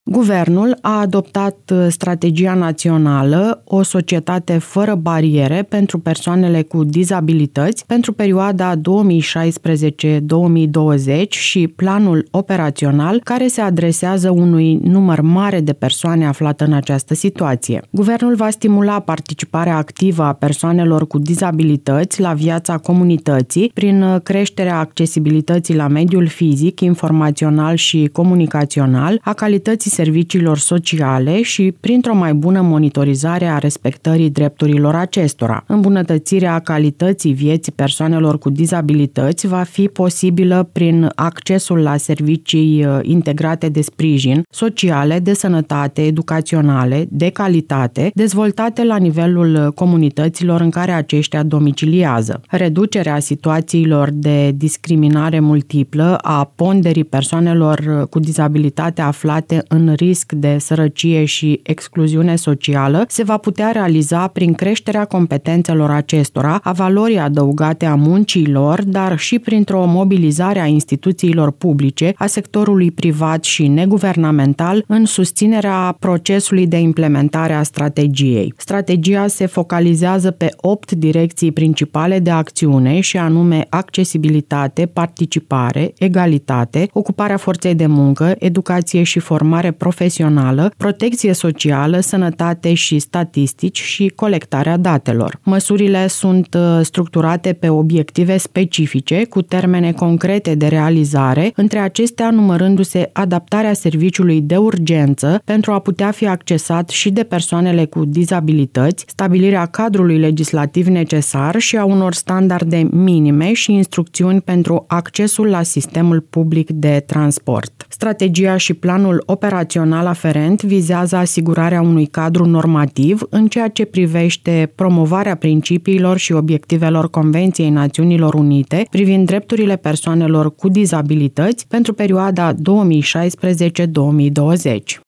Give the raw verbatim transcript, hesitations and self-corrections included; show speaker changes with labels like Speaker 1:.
Speaker 1: Guvernul a adoptat strategia națională O societate fără bariere pentru persoanele cu dizabilități pentru perioada două mii șaisprezece - două mii douăzeci și planul operațional care se adresează unui număr mare de persoane aflate în această situație. Guvernul va stimula participarea activă a persoanelor cu dizabilități la viața comunității prin creșterea accesibilității la mediul fizic, informațional și comunicațional, a calității serviciilor sociale și printr-o mai bună monitorizare a respectării drepturilor acestora. Îmbunătățirea calității vieții persoanelor cu dizabilități va fi posibilă prin accesul la servicii integrate de sprijin, sociale, de sănătate, educaționale, de calitate, dezvoltate la nivelul comunităților în care aceștia domiciliază. Reducerea situațiilor de discriminare multiplă, a ponderii persoanelor cu dizabilitate aflate în risc de sărăcie și excluziune socială se va putea realiza prin creșterea competențelor acestora, a valorii adăugate a muncii lor, dar și printr-o mobilizare a instituțiilor publice, a sectorului privat și neguvernamental în susținerea procesului de implementare a strategiei. Strategia se focalizează pe opt direcții principale de acțiune și anume accesibilitate, participare, egalitate, ocuparea forței de muncă, educație și formare profesională, protecție socială, sănătate și statistici și colectarea datelor. Măsurile sunt structurate pe obiective specifice cu termene concrete de realizare, între acestea numărându-se adaptarea serviciului de urgență pentru a putea fi accesat și de persoanele cu dizabilități, stabilirea cadrului legislativ necesar și a unor standarde minime și instrucțiuni pentru accesul la sistemul public de transport. Strategia și planul operațional aferent vizează asigurarea unui cadru normativ în ceea ce privește promovarea principiilor și obiectivelor Convenției Națiunilor Unite privind drepturile persoanelor cu dizabilități pentru perioada două mii șaisprezece - două mii douăzeci.